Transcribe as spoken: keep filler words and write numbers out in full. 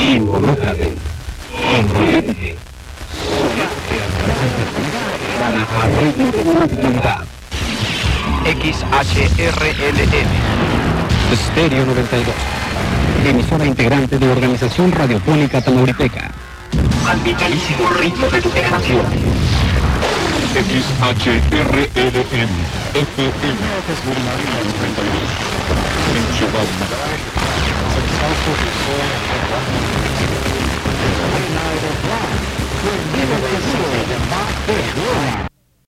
Involúcrate. Envolúcrate. Para abrir tu actividad. X H R L M. Estéreo noventa y dos. Emisora integrante de Organización Radiofónica Tamaulipeca. Al vitalísimo ritmo de tu generación. X H R L M F M. En Chihuahua.